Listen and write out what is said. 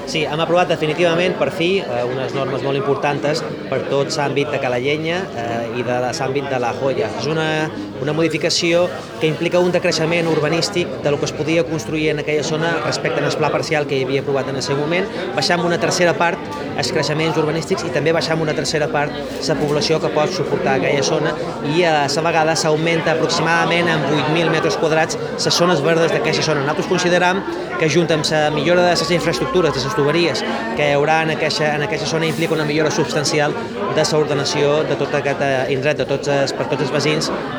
Sí, hem aprovat definitivament, per fi, unes normes molt importants per tot l'àmbit de Calallenya i de l'àmbit de la Joya. És una modificació que implica un decreixement urbanístic de lo que es podia construir en aquella zona respecte al pla parcial que hi havia aprovat en el seu moment, baixar amb una tercera part els creixements urbanístics i també baixar amb una tercera part la població que pot suportar aquella zona i a la vegada s'augmenta aproximadament en 8.000 metres quadrats les zones verdes d'aquesta zona. Nosaltres consideram que junt amb la millora de les infraestructures, de les tuberies que hi haurà en aquesta zona implica una millora substancial de l'ordenació de tot aquest indret, per tots els veïns